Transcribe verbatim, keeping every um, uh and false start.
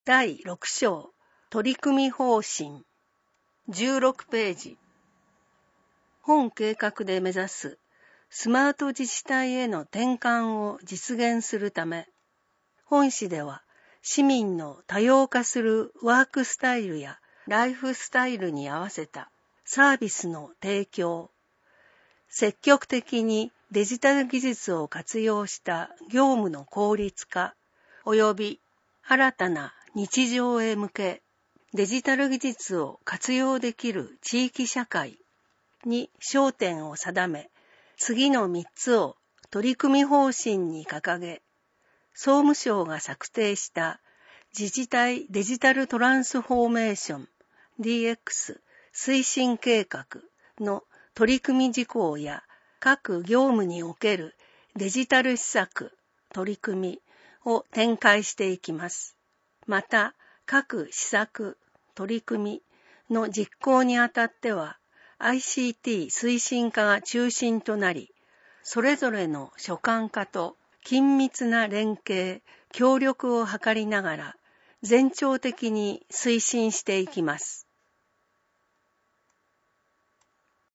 だいろく章取組方針じゅうろくページ。本計画で目指すスマート自治体への転換を実現するため、本市では市民の多様化するワークスタイルやライフスタイルに合わせたサービスの提供、積極的にデジタル技術を活用した業務の効率化及び新たな日常へ向けデジタル技術を活用できる地域社会に焦点を定め、次のみっつを取組方針に掲げ、総務省が策定した自治体デジタルトランスフォーメーション ディーエックス 推進計画の取り組み事項や各業務におけるデジタル施策取り組みを展開していきます。また、各施策取り組みの実行にあたっては アイシーティー 推進化が中心となり、それぞれの所管課と緊密な連携、協力を図りながら全庁的に推進していきます。